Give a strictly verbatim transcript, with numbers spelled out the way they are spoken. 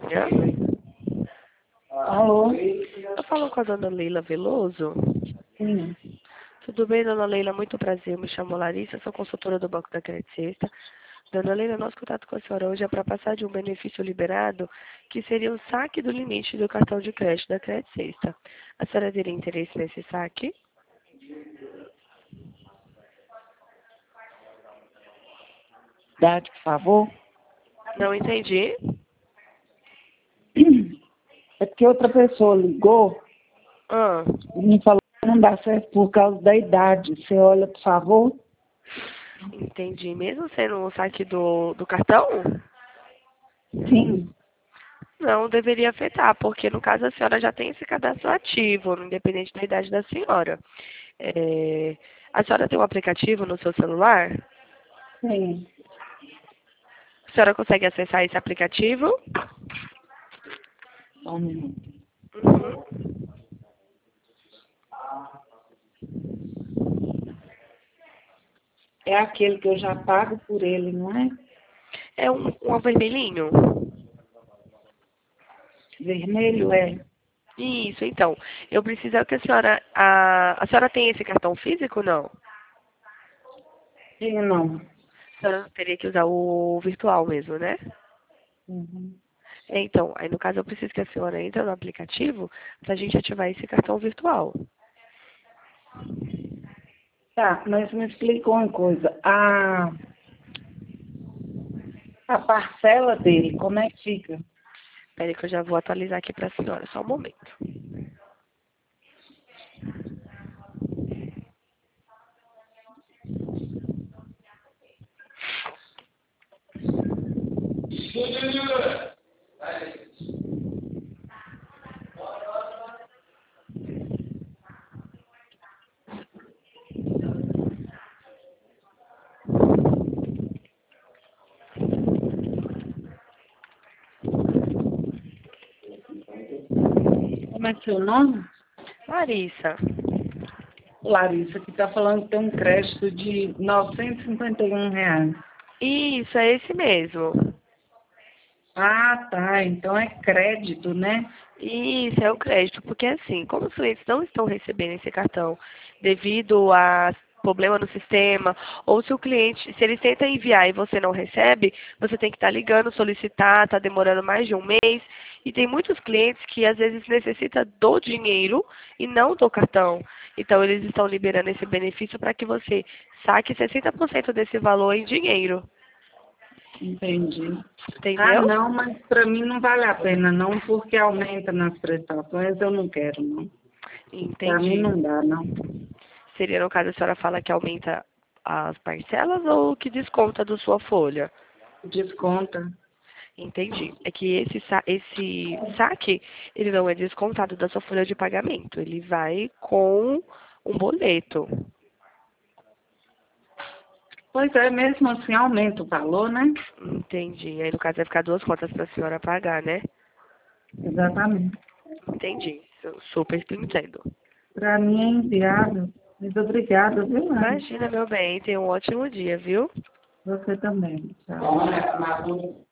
manhã. Alô? Eu falo com a dona Leila Veloso. Sim. Tudo bem, dona Leila? Muito prazer. Me chamo Larissa, sou consultora do Banco da Crédito Sexta. Dona Leila, nosso contato com a senhora hoje é para passar de um benefício liberado, que seria o saque do limite do cartão de crédito da Crédito Sexta. A senhora teria interesse nesse saque? Dade, por favor. Não entendi. É porque outra pessoa ligou Ah, e me falou que não dá certo por causa da idade. Você olha, por favor? entendi. Mesmo sendo o saque do, do cartão? Sim. Não deveria afetar, porque no caso a senhora já tem esse cadastro ativo, independente da idade da senhora. É, a senhora tem um aplicativo no seu celular? Sim. A senhora consegue acessar esse aplicativo? Só um minuto. Uhum. É aquele que eu já pago por ele, não é? É um, um vermelhinho? Vermelho é. Isso, então. Eu preciso que a senhora. A, a senhora tem esse cartão físico ou não? Sim, não. A senhora teria que usar o virtual mesmo, né? Uhum. É, então, aí no caso eu preciso que a senhora entre no aplicativo para a gente ativar esse cartão virtual. Tá, mas me explica uma coisa. A, a parcela dele, como é que fica? Espera que eu já vou atualizar aqui para a senhora, só um momento. Como é que é o nome? Larissa. Larissa, que está falando que tem um crédito de novecentos e cinquenta e um reais. Isso, é esse mesmo. Ah, tá. Então é crédito, né? Isso, é o crédito, porque assim, como os clientes não estão recebendo esse cartão devido a problema no sistema, ou se o cliente, se ele tenta enviar e você não recebe, você tem que estar ligando, solicitar, está demorando mais de um mês, e tem muitos clientes que às vezes necessitam do dinheiro e não do cartão. Então eles estão liberando esse benefício para que você saque sessenta por cento desse valor em dinheiro. Entendi. Ah, Entendeu? não, mas para mim não vale a pena, não, porque aumenta nas prestações, eu não quero, não. Para mim Entendi. não dá, não. Seria, no caso, a senhora fala que aumenta as parcelas ou que desconta da sua folha? Desconta. Entendi. É que esse, sa- esse saque, ele não é descontado da sua folha de pagamento. Ele vai com um boleto. Pois é, mesmo assim aumenta o valor, né? Entendi. Aí, no caso, vai ficar duas contas para a senhora pagar, né? Exatamente. Entendi. Eu super te entendo. Para mim é inviável. Muito obrigada, viu, Mari? Imagina, meu bem. Tenha um ótimo dia, viu? Você também. Tchau.